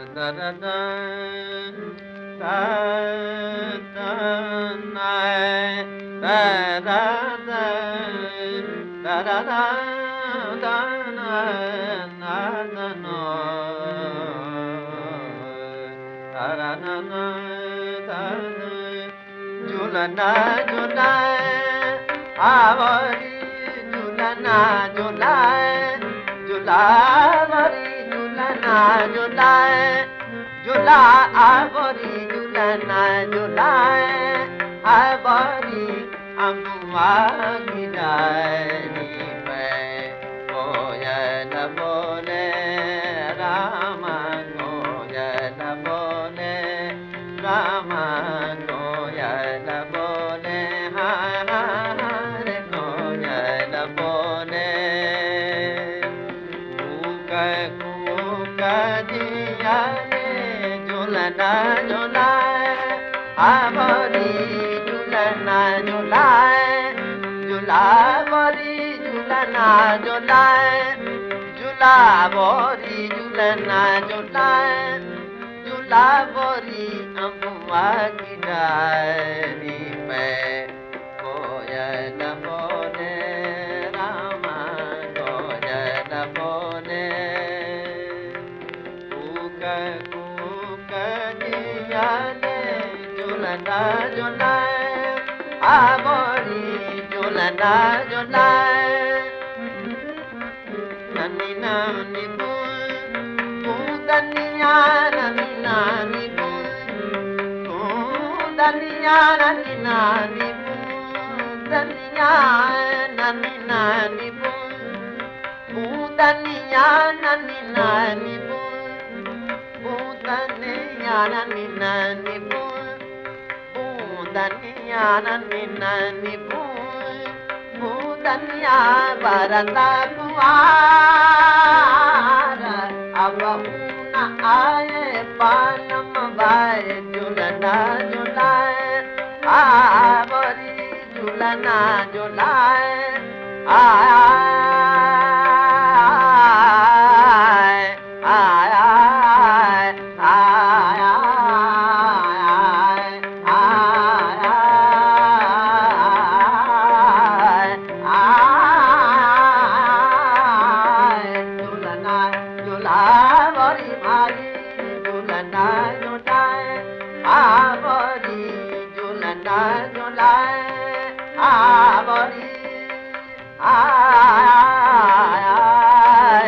da da da da da na da da da da da da da na na na no da da na na da julana julai avori julana julai जुलावरी जुलना जुलाए जुला आवरी जुलना जुलाए आवरी अम्बुआ गिरानी में कोयल बोले राम कोयल बोले राम कोयल बोले हार कोयल बोले दिया झूलना झूलाए आवरी झूलना झूलाए झूलावरी झूलना झूलाए झूलावरी झूलना झूलाए झूलावरी अम्बुआ की डायरी में कोयल बोले रामा कोयल बोले झूलना झूलाए आवरी झूलना झूलाए ननी नानी बूंदनिया ननी नानी बूंदनिया ननी नानी बूंदनिया ननी नानी बूंदनिया ननी नानी Daniya nani nani boo, daniya nani nani boo, daniya baranda kuara, abahuna aaye panam bae julana julae, aabari julana julae, आवरी भारी झूलना झूलाए आवरी झूलना झूलाए आवरी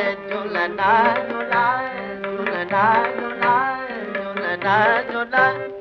झूलना झूलाए झूलना झूलाए झूलना झूलाए